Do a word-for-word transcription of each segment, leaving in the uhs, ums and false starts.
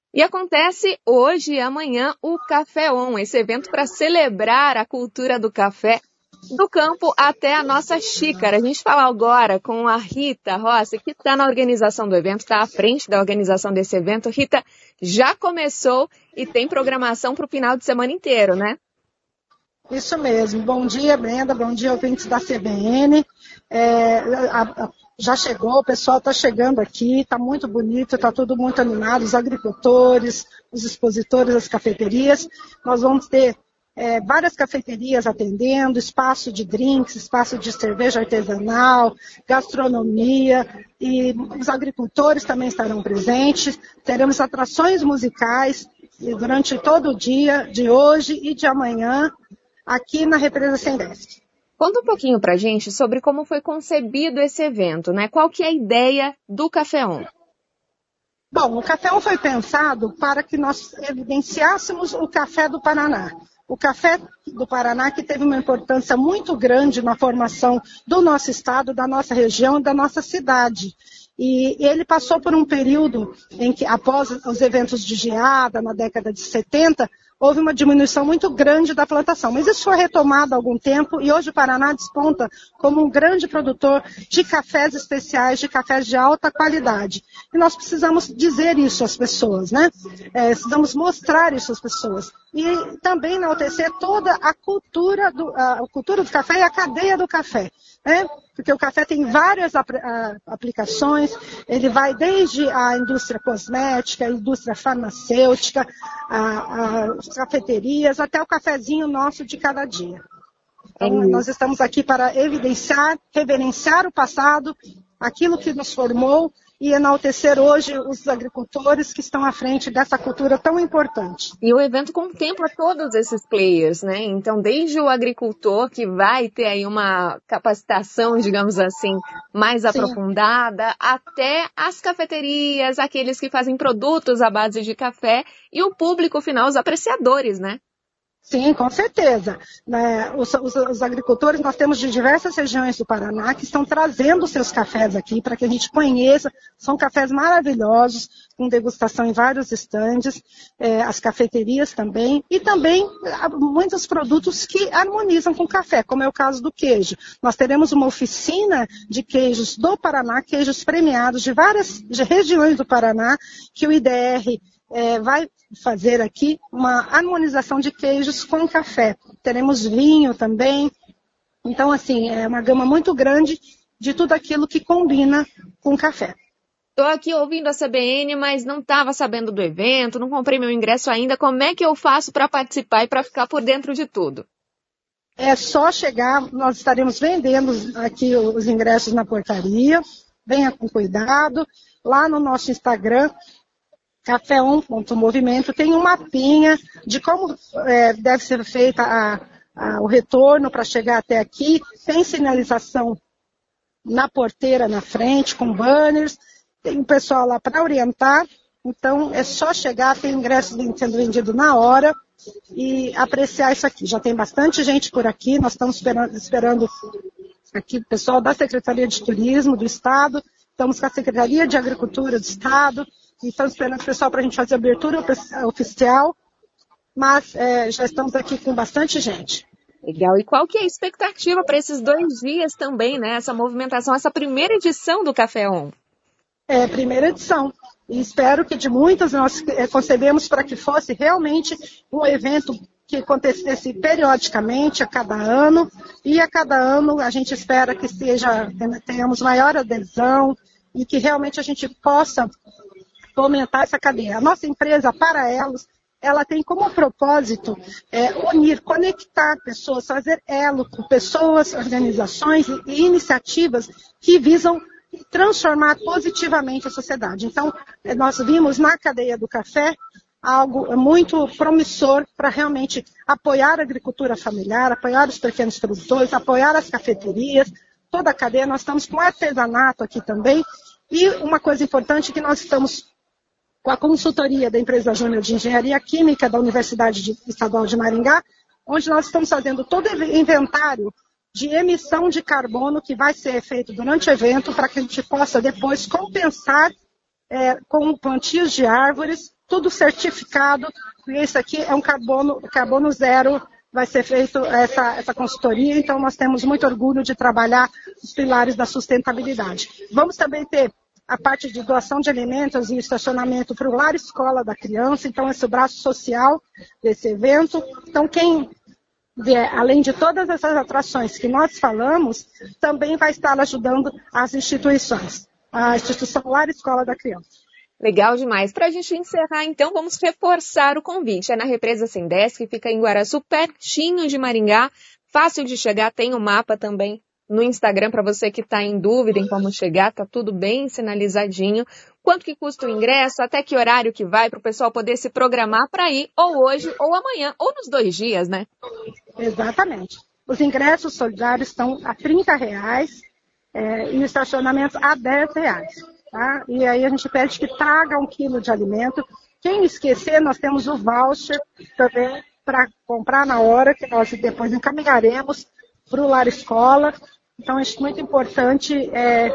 E acontece hoje e amanhã o Café On, esse evento para celebrar a cultura do café do campo até a nossa xícara. A gente fala agora com a Rita Rossi, que está na organização do evento, está à frente da organização desse evento. Rita, já começou e tem programação para o final de semana inteiro, né? Isso mesmo. Bom dia, Brenda. Bom dia, ouvintes da C B N. É, a, a, já chegou, o pessoal está chegando aqui, está muito bonito, está tudo muito animado, os agricultores, os expositores, as cafeterias. Nós vamos ter é, várias cafeterias atendendo, espaço de drinks, espaço de cerveja artesanal, gastronomia, e os agricultores também estarão presentes. Teremos atrações musicais durante todo o dia de hoje e de amanhã, aqui na Represa Sendesc. Conta um pouquinho pra gente sobre como foi concebido esse evento, né? Qual que é a ideia do Café On? Bom, o Café On foi pensado para que nós evidenciássemos o café do Paraná. O café do Paraná que teve uma importância muito grande na formação do nosso estado, da nossa região e da nossa cidade. E ele passou por um período em que, após os eventos de geada, na década de setenta, houve uma diminuição muito grande da plantação. Mas isso foi retomado há algum tempo e hoje o Paraná desponta como um grande produtor de cafés especiais, de cafés de alta qualidade. E nós precisamos dizer isso às pessoas, né? É, precisamos mostrar isso às pessoas. E também enaltecer toda a cultura do, a cultura do café e a cadeia do café, né? Porque o café tem várias aplicações, ele vai desde a indústria cosmética, a indústria farmacêutica, a, a, as cafeterias, até o cafezinho nosso de cada dia. Então, nós estamos aqui para evidenciar, reverenciar o passado, aquilo que nos formou, e enaltecer hoje os agricultores que estão à frente dessa cultura tão importante. E o evento contempla todos esses players, né? Então, desde o agricultor, que vai ter aí uma capacitação, digamos assim, mais Sim. aprofundada, até as cafeterias, aqueles que fazem produtos à base de café, e o público final, os apreciadores, né? Sim, com certeza. Né, os, os, os agricultores, nós temos de diversas regiões do Paraná que estão trazendo seus cafés aqui para que a gente conheça. São cafés maravilhosos, com degustação em vários estandes, é, as cafeterias também, e também muitos produtos que harmonizam com café, como é o caso do queijo. Nós teremos uma oficina de queijos do Paraná, queijos premiados de várias de regiões do Paraná, que o I D R É, vai fazer aqui uma harmonização de queijos com café. Teremos vinho também. Então, assim, é uma gama muito grande de tudo aquilo que combina com café. Estou aqui ouvindo a C B N, mas não estava sabendo do evento, não comprei meu ingresso ainda. Como é que eu faço para participar e para ficar por dentro de tudo? É só chegar, nós estaremos vendendo aqui os ingressos na portaria. Venha com cuidado. Lá no nosso Instagram, café on ponto movimento, tem um mapinha de como é, deve ser feita a, a, o retorno para chegar até aqui. Tem sinalização na porteira na frente, com banners, tem um pessoal lá para orientar. Então é só chegar, tem ingressos sendo vendido na hora e apreciar isso aqui. Já tem bastante gente por aqui, nós estamos esperando, esperando aqui o pessoal da Secretaria de Turismo do Estado, estamos com a Secretaria de Agricultura do Estado, e estamos esperando o pessoal para a gente fazer a abertura oficial, mas é, já estamos aqui com bastante gente. Legal. E qual que é a expectativa para esses dois dias também, né? Essa movimentação, essa primeira edição do Café On? É, primeira edição. E espero que de muitas nós é, concebemos para que fosse realmente um evento que acontecesse periodicamente, a cada ano, e a cada ano a gente espera que seja, tenhamos maior adesão e que realmente a gente possa aumentar essa cadeia. A nossa empresa, Paraelos, ela tem como propósito é, unir, conectar pessoas, fazer elo com pessoas, organizações e, e iniciativas que visam transformar positivamente a sociedade. Então, nós vimos na cadeia do café algo muito promissor para realmente apoiar a agricultura familiar, apoiar os pequenos produtores, apoiar as cafeterias, toda a cadeia. Nós estamos com artesanato aqui também. E uma coisa importante é que nós estamos com a consultoria da empresa Júnior de Engenharia Química da Universidade de, Estadual de Maringá, onde nós estamos fazendo todo o inventário de emissão de carbono que vai ser feito durante o evento para que a gente possa depois compensar é, com plantios de árvores, tudo certificado, porque isso aqui é um carbono, carbono zero, vai ser feito essa, essa consultoria, então nós temos muito orgulho de trabalhar os pilares da sustentabilidade. Vamos também ter a parte de doação de alimentos e estacionamento para o lar escola da criança, então esse é o braço social desse evento. Então quem vier, além de todas essas atrações que nós falamos, também vai estar ajudando as instituições, a instituição lar escola da criança. Legal demais. Para a gente encerrar, então, vamos reforçar o convite. É na Represa Sendesc, que fica em Guaraçu, pertinho de Maringá, fácil de chegar, tem o mapa também no Instagram para você que está em dúvida em como chegar, tá tudo bem sinalizadinho. Quanto que custa o ingresso, até que horário que vai, para o pessoal poder se programar para ir ou hoje ou amanhã, ou nos dois dias, né? Exatamente. Os ingressos solidários estão a trinta reais é, e o estacionamento a dez reais. Tá? E aí a gente pede que traga um quilo de alimento. Quem esquecer, nós temos o voucher também para comprar na hora, que nós depois encaminharemos para o Lar Escola. Então, é muito importante é,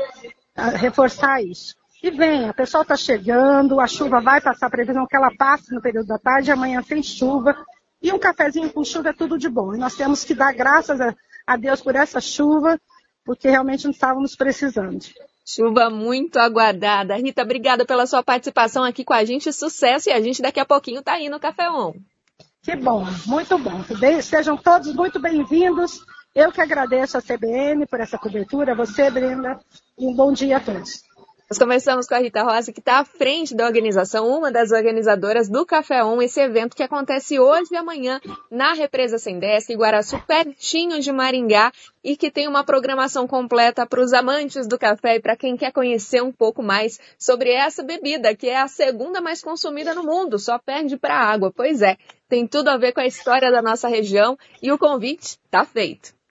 reforçar isso. E venha, o pessoal está chegando, a chuva vai passar, a previsão que ela passe no período da tarde, amanhã tem chuva. E um cafezinho com chuva é tudo de bom. E nós temos que dar graças a, a Deus por essa chuva, porque realmente não estávamos precisando. Chuva muito aguardada. Rita, obrigada pela sua participação aqui com a gente. Sucesso, e a gente daqui a pouquinho está aí no Café On. Que bom, muito bom. Sejam todos muito bem-vindos. Eu que agradeço a C B N por essa cobertura, você, Brenda, e um bom dia a todos. Nós conversamos com a Rita Rossi, que está à frente da organização, uma das organizadoras do Café On, esse evento que acontece hoje e amanhã na Represa Sendesc, em Guaraçu, pertinho de Maringá, e que tem uma programação completa para os amantes do café e para quem quer conhecer um pouco mais sobre essa bebida, que é a segunda mais consumida no mundo, só perde para a água. Pois é, tem tudo a ver com a história da nossa região e o convite está feito.